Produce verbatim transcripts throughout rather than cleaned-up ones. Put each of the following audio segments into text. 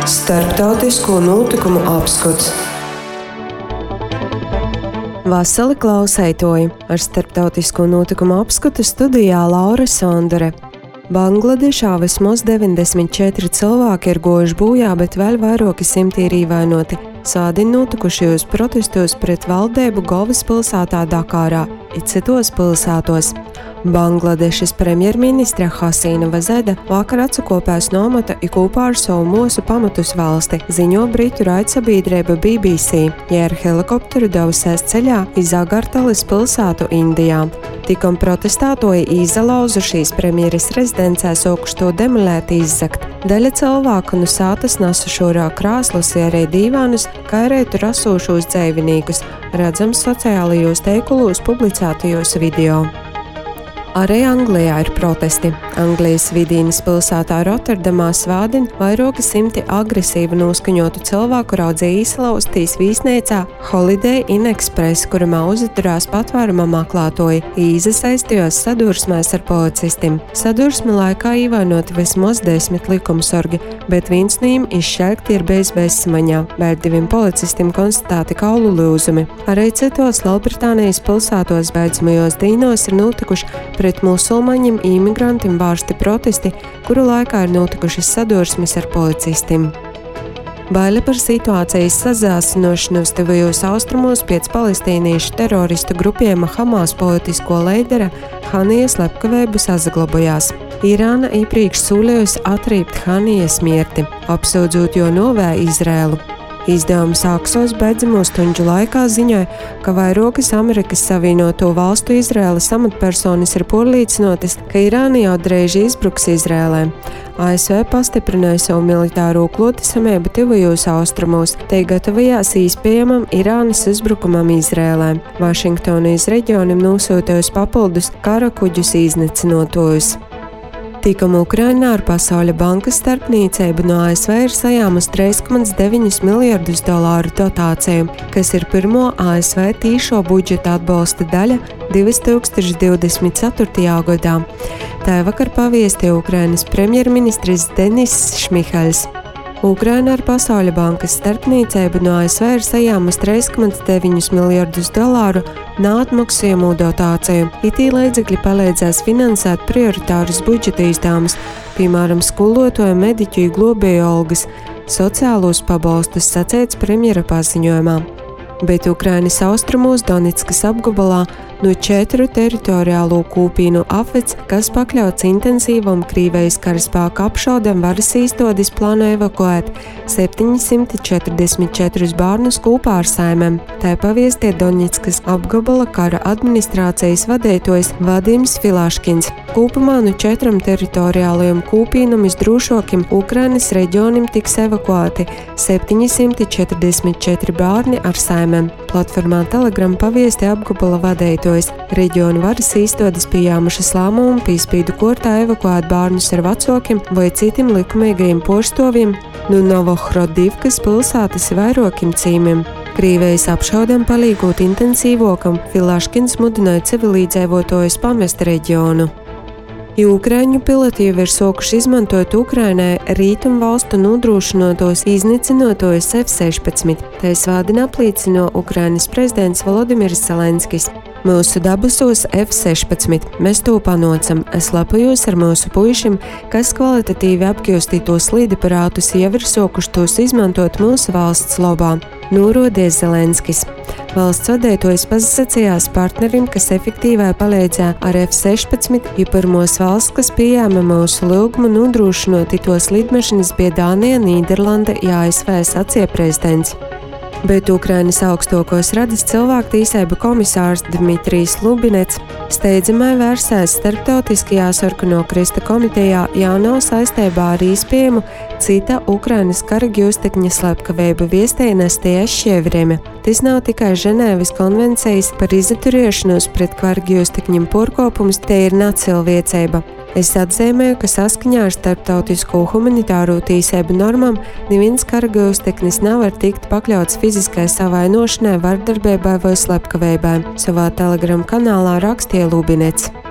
Starptautisko notikumu apskats. Vasali klausētoji, ar starptautisko notikumu apskatu studijā Laura Sondere. Bangladešā vismaz deviņdesmit četri cilvēki ir gojuši bojā, bet vēl vairāki simti ir ievainoti. Sādien notikušajos protestos pret valdību galvaspilsētā Dakārā, it citos pilsētos. Bangladešas premjerministre Hasīna Vazeda vakar atsakopēs no amata i kopā ar savu mūsu pamatus valsti, ziņo britu raidsabiedrība B B C, ja ar helikopteru devusies ceļā iz Agartalas pilsētu Indijā. Tikam protestētoji izlauza šīs premjeras rezidencē sokuši to demolēt izzakt. Daļa cilvēku no sātas nesa šurā krāslus, arī dīvānus, kā arī tur esošos dzeivinīkus, redzams sociālajos teikulos publicētajos video. Arī Anglijā ir protesti. Anglijas vidīnas pilsētā Rotterdamā svādien vairāki simti agresīvi noskaņotu cilvēku raudzīja izlaustīs vīsnīcā Holiday Inn Express, kurumā uzturās patvēruma meklētoji, iesaistījās sadursmēs ar policistiem. Sadursme laikā ievainoti vismaz desmit likumsargi, bet viens no viņiem izšķelti ir bez bezsamaņā. Vēl diviem policistiem konstatēti kaulu lūzumi. Arī citos Lielbritānijas pilsētos beidzamajos dīnos ir notikuši pret musulmaņiem imigrantiem vērsti protesti, kuru laikā ir notikušas sadursmes ar policistiem. Baile par situācijas sazāsinošanos tuvajos austrumos pēc palestīniešu teroristu grupiem Hamas politisko līdera Hanija slepkavību saglabājās. Irāna iepriekš sūlējusi atriept Hanijas mirti, apsūdzot jo novēju Izrēlu. Izdevums Aksos beidzamo stundu laikā ziņoja, ka vairākas Amerikas Savienoto Valstu Izraēlas amatpersonas ir pārliecinotas, ka Irāna jau drīz izbruks Izrēlē. A S V pastiprināja savu militāro klātesamību tuvajos austrumos, te gatavojās iespējamam Irānas uzbrukumam Izrēlē. Vašingtona iz reģionam nosūtījusi papildus kara kuģus iznīcinotojus. Tikam Ukrainā ar Pasaules bankas starpniecību no A S V ir sajāmusi trīs komats deviņi miljardus dolāru dotāciju, kas ir pirmo A S V tīšo budžeta atbalsta daļa divi tūkstoši divdesmit ceturtajā gadā. Tā vakar paviestīja Ukrainas premjerministrs Denis Šmihaļs. Ukraina ar Pasaules bankas starpniecību no A S V ir sajāmusi trīs komats deviņi miljardus dolāru neatmaksājumu dotāciju. Itī līdzekļi palīdzēs finansēt prioritārus budžeta izdevumus, piemēram, skolotāju, mediķu, globēju algas, sociālos pabalstus, sacīts premjera paziņojumā. Bet Ukrainas austrumos Donetskas apgabalā no četru teritoriālo kūpīnu apveds, kas pakļauts intensīvam Krīvijas karaspēka apšaudēm, varas īstenības plāno evakuēt septiņsimt četrdesmit četrus bērnus kopā ar saimēm. Tā paviestie Donetskas apgabala kara administrācijas vadītājs Vadims Filaškins. Kopumā no četram teritoriālajiem kūpīnam izdrošākiem Ukrainas reģionim tiks evakuēti septiņsimt četrdesmit četri bērni ar saimēm. Platformā Telegram paviesti apgabala vadītājs. Reģionu varas īstenības pieņēmušas lēmumu pīspīdu kortā evakuēt bērnus ar vecākiem vai citiem likumīgajiem porstoviem no Novohrodivkas pilsētas vairākiem cīmiem. Krīvijas apšaudēm palīgot intensīvākam, Filaškins mudināja civilizētājus pamest reģionu. Ja Ukraiņu piloti jau ir sākuši izmantot Ukrainai rītumu valstu nodrošinotos iznīcinotos F sešpadsmit, tā svādien apliecino Ukrainas prezidents Volodimirs Zelenskis. Mūsu dabusos F sešpadsmit, mēs to panocam, es lepojos ar mūsu puišiem, kas kvalitatīvi apgūstītos līdaparātus jau ir sākuši tos izmantot mūsu valsts labā, norodies Zelenskis. Valsts vadītājs pasacījās partnerim, kas efektīvai palīdzēja ar F sešpadsmit, jo pirmos valsts, kas pieņēma mūsu lūgumu nodrošinot tos lidmašīnas bija Dānija, Nīderlande, ja A S V sacīja prezidents. Bet Ukrainas augstākos radas cilvēktiesību komisārs Dmitrijs Lubinets steidzamai vērsēs starptautiskajā sarkano krista komitejā jauno saistībā ar iespējamu cita Ukrainas kara gjūstekņa slepkavību viestēnestē Šķievreme. Tas nav tikai Ženēvas konvencijas par izturēšanos pret kara gjūstekņiem porkopums, te ir nacilviecība. Es atzīmēju, ka saskaņā ar starptautisko humanitāro tiesību normām neviens kara gjūsteknis nevar tikt pakļauts fiziskai savainošanai, vardarbībai vai slepkavībai, savā Telegram kanālā rakstīja Lubinets.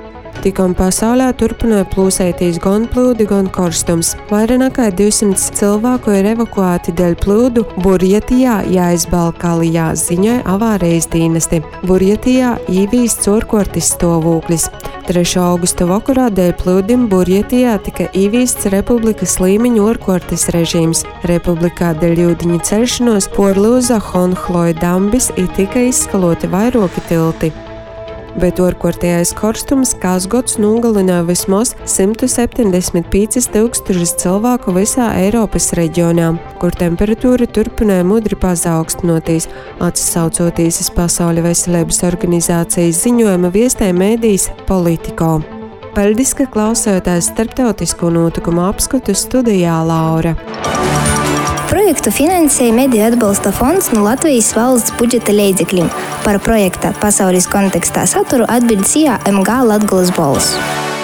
Tikam pasaulē turpināja plūsētīs gan plūdi, gan karstums. Vairāk nekā divsimt cilvēku ir evakuēti dēļ plūdu Burjatijā, Jāizbalkalijā, ziņoja avārijas dienesti. Burjatijā īvīsts orkortis stāvoklis. trešā augusta vakarā dēļ plūdim Burjatijā tika īvīsts republikas līmeņa orkortis režīms. Republikā dēļ ūdeņa ceļšanos porlūza Honhloja dambis i tika izskaloti vairāki tilti. Bet orkortējais karstums kasgods nogalināja vismaz simt septiņdesmit piecus tūkstošus cilvēku visā Eiropas reģionā, kur temperatūra turpināja mudri pazaugstinoties, atsaucoties uz Pasaules veselības organizācijas ziņojuma viestē mēdīs Politico. Paldies, ka klausījāties starptautisko notikumu apskatu studijā Laura. Projektu finansēja Mediju atbalsta fonds no Latvijas valsts budžeta līdzekļiem. Par projekta pasaules kontekstā saturu atbild S I A M G Latgolas balss.